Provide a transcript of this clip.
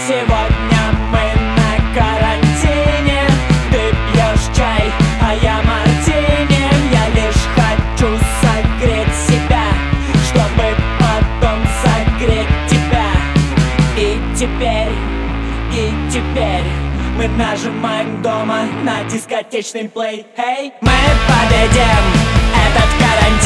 Сегодня мы на карантине. Ты пьешь чай, а я мартини. Я лишь хочу согреть себя, чтобы потом согреть тебя. И теперь мы нажимаем дома на дискотечный плей. Эй, мы победим этот карантин.